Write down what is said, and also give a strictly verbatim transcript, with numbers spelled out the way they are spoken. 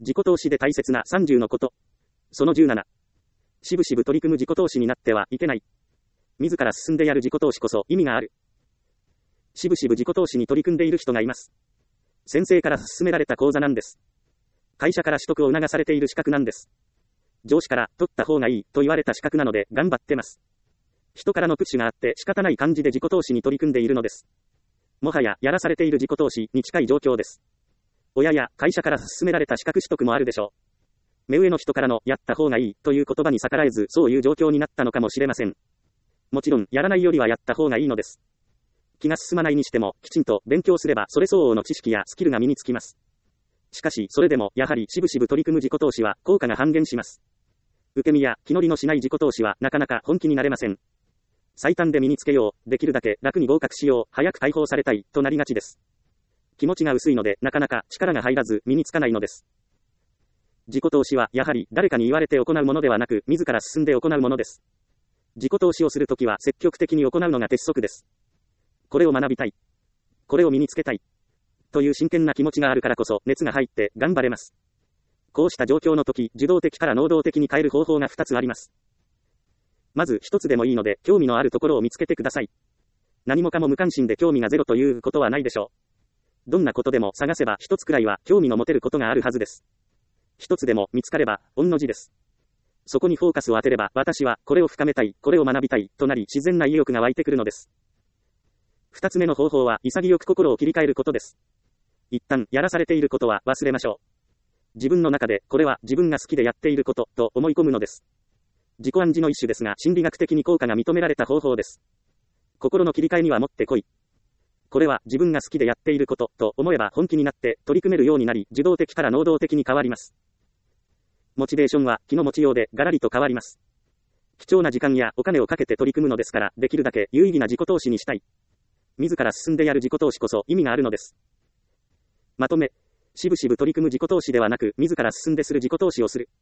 自己投資で大切なさんじゅうのこと。そのじゅうなな。しぶしぶ取り組む自己投資になってはいけない。自ら進んでやる自己投資こそ意味がある。しぶしぶ自己投資に取り組んでいる人がいます。先生から勧められた講座なんです。会社から取得を促されている資格なんです。上司から取った方がいいと言われた資格なので頑張ってます。人からのプッシュがあって仕方ない感じで自己投資に取り組んでいるのです。もはややらされている自己投資に近い状況です。親や会社から勧められた資格取得もあるでしょう。目上の人からのやった方がいいという言葉に逆らえずそういう状況になったのかもしれません。もちろんやらないよりはやった方がいいのです。気が進まないにしてもきちんと勉強すればそれ相応の知識やスキルが身につきます。しかしそれでもやはりしぶしぶ取り組む自己投資は効果が半減します。受け身や気乗りのしない自己投資はなかなか本気になれません。最短で身につけよう、できるだけ楽に合格しよう、早く解放されたいとなりがちです。気持ちが薄いのでなかなか力が入らず身につかないのです。自己投資はやはり誰かに言われて行うものではなく自ら進んで行うものです。自己投資をするときは積極的に行うのが鉄則です。これを学びたい。これを身につけたい。という真剣な気持ちがあるからこそ熱が入って頑張れます。こうした状況の時、受動的から能動的に変える方法がふたつあります。まず一つでもいいので興味のあるところを見つけてください。何もかも無関心で興味がゼロということはないでしょう。どんなことでも探せば一つくらいは興味の持てることがあるはずです。一つでも見つかれば御の字です。そこにフォーカスを当てれば私はこれを深めたい、これを学びたいとなり自然な意欲が湧いてくるのです。二つ目の方法は潔く心を切り替えることです。一旦やらされていることは忘れましょう。自分の中でこれは自分が好きでやっていることと思い込むのです。自己暗示の一種ですが心理学的に効果が認められた方法です。心の切り替えにはもってこい。これは自分が好きでやっていることと思えば本気になって取り組めるようになり受動的から能動的に変わります。モチベーションは気の持ちようでガラリと変わります。貴重な時間やお金をかけて取り組むのですからできるだけ有意義な自己投資にしたい。自ら進んでやる自己投資こそ意味があるのです。まとめ、しぶしぶ取り組む自己投資ではなく自ら進んでする自己投資をする。